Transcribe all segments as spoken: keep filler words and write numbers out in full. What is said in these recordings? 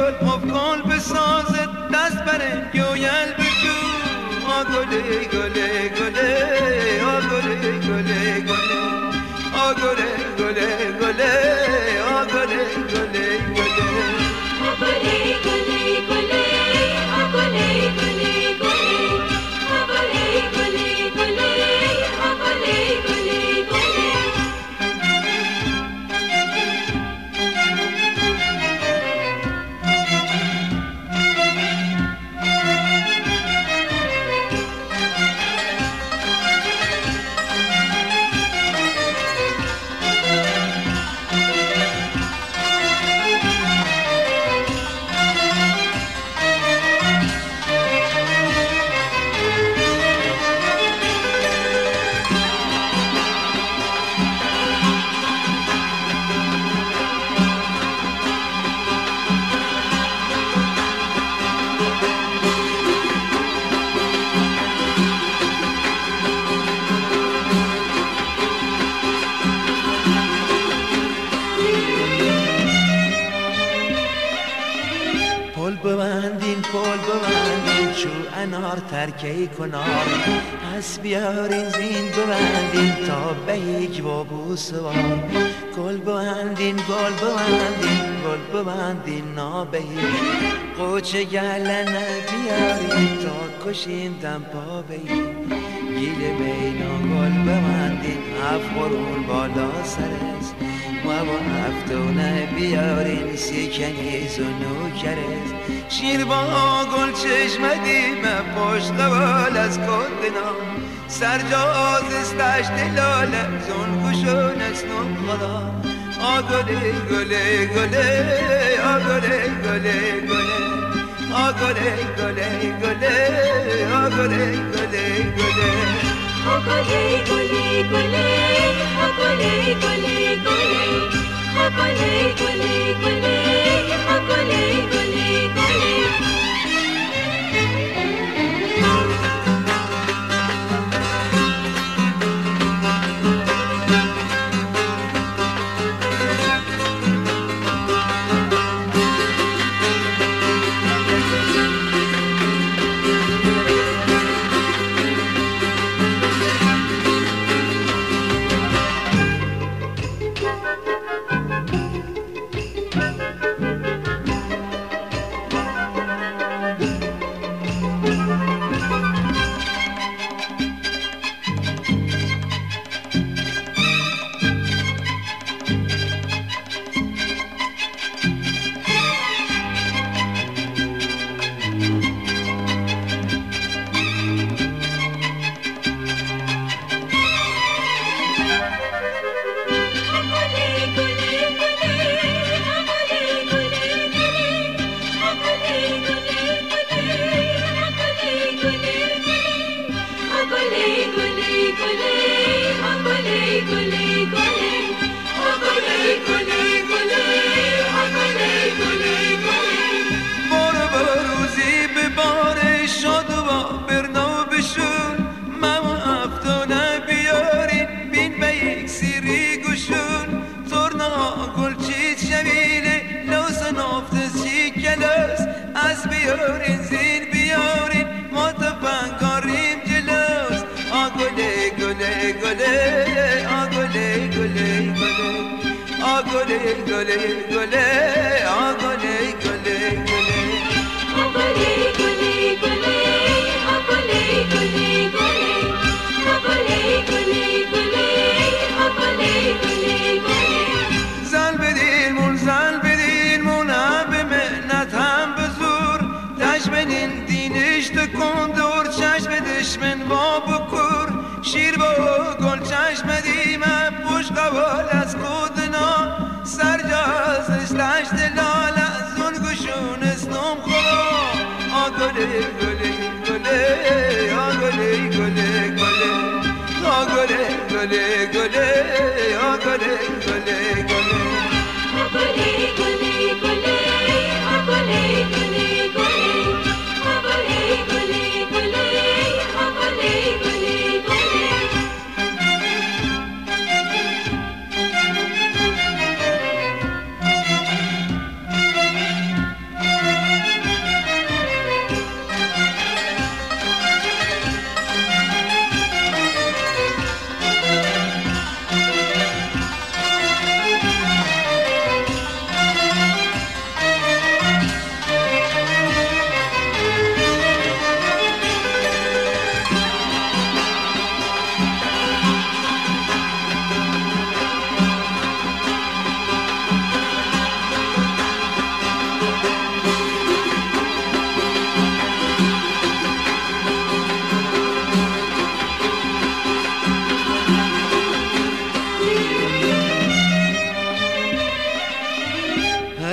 گل مفکن بسازد دست بره گویل بجو آ گله گله گله آ گله گله گله آ گله گله گله آ گله گله گله آ گله گله گله آ گله گله گله آ گله گله گله آ گله گله گله انار ترکی کنار پس بیارین زین ببندین تا به یک وابو سوار گل ببندین گل ببندین گل ببندین نابهی قوچه گلنه بیارین تا کشین دم پا بهی گیل بینا گل ببندین هفت قرون بالا سرست و با هفتونه بیارین سیکنیز و نوکرست شیر با گل چشمدیم پشت قبال از کندنا سرجاز استش دلاله زن کشون اسنون خدا آ گله گله گله آ گله گله گله آ گله گله گله آ گله گله گله آ گله گله گله آ گله گله گله آ گله گله گله آ گله گله گله بیارین زین بیارین ما تفنگاریم جلوس آ گله گله گله آ گله گله گله آ گله گله گله آ گله گله گله آ گله گله گله آ گله گله گله آ گله گله گله آ گله گله گله زل بدین مون زل بدین مون به منت هم بزور دشمنین دینش تکن دور چشم دشمن با بکور شیر با گل چشم دیمه پشت قوال از خودنا سرجازش دشت لاله زون گشون اسنم خدا آ گله گله گله آ گله گله گله آ گله گله گله آ گله گله گله آ گله گله گله آ گله گله گله آ گله گله گله آ گله گله گله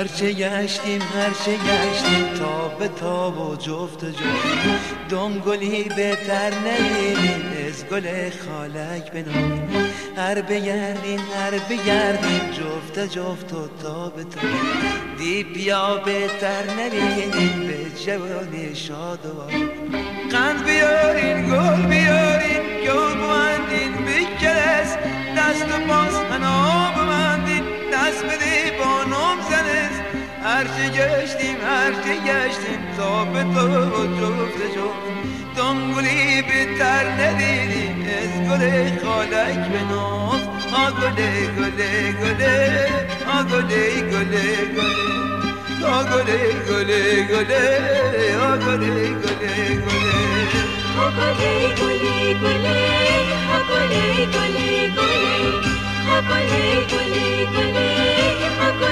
هرچه گشتیم هرچه گشتیم تا به تا و جفت جفت دنگلی بهتر ندیدیم از گل خالک بنام هر بگردیم هر بگردیم جفت جفت و تا به تا دی بیا بهتر نبینیم به جوانی شاد و قند بیارین گل بیارین گل بوندین بکرس دست و باز هنا ببندین دست بده با نام زنست هرچه گشتیم هرچه گشتیم تا به تو جفت جفت دنگلی بهتر ندیدیم از گل خالک به ناز آ گله گله گله آ گله گله گله آ گله گله گله آ گله گله گله آ گله گله گله آ گله گله گله آ گله گله گله آ